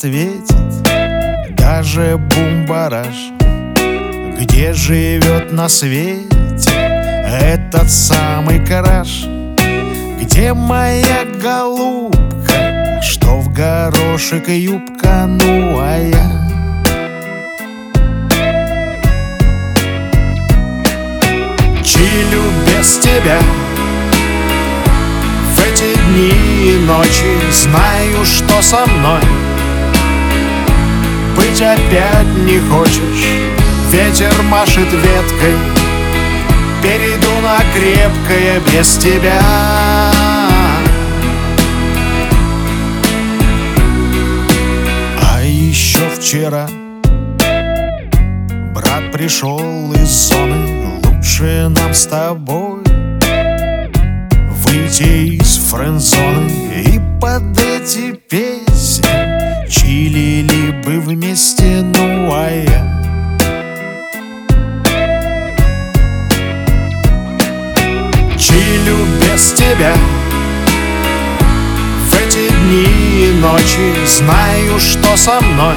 ответит даже бумбараш. Где живет на свете этот самый краш? Где моя голубка, что в горошек юбка? Ну а я чилю без тебя в эти дни и ночи. Знаю, что со мной быть опять не хочешь. Ветер машет веткой, перейду на крепкое без тебя. А еще вчера брат пришел из зоны. Лучше нам с тобой выйти из френд-зоны и под эти песни чилили бы вместе. Ну а я чилю без тебя в эти дни и ночи. Знаю, что со мной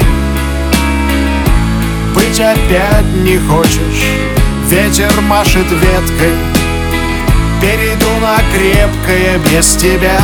быть опять не хочешь. Ветер машет веткой, перейду на крепкое без тебя.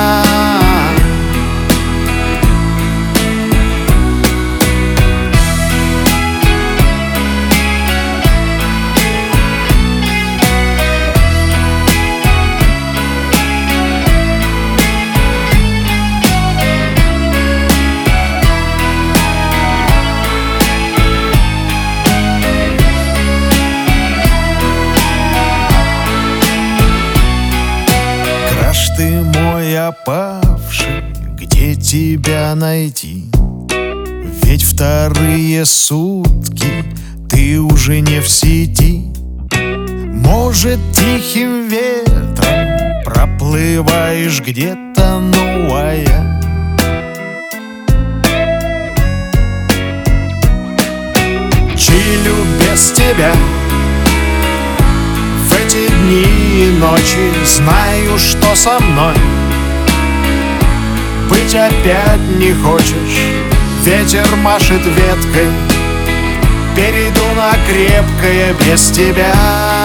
Ты мой опавший, где тебя найти? Ведь вторые сутки ты уже не в сети. Может, тихим ветром проплываешь где-то. Ну а я чилю без тебя в эти дни и ночи. Знаю, что со мной быть опять не хочешь. Ветер машет веткой, перейду на крепкое без тебя.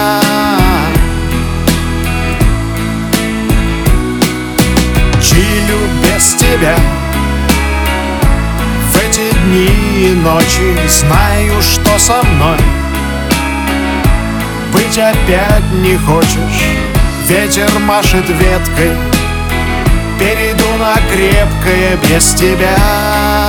Чилю без тебя в эти дни и ночи. Знаю, что со мной быть опять не хочешь. Ветер машет веткой, перейду на крепкое без тебя.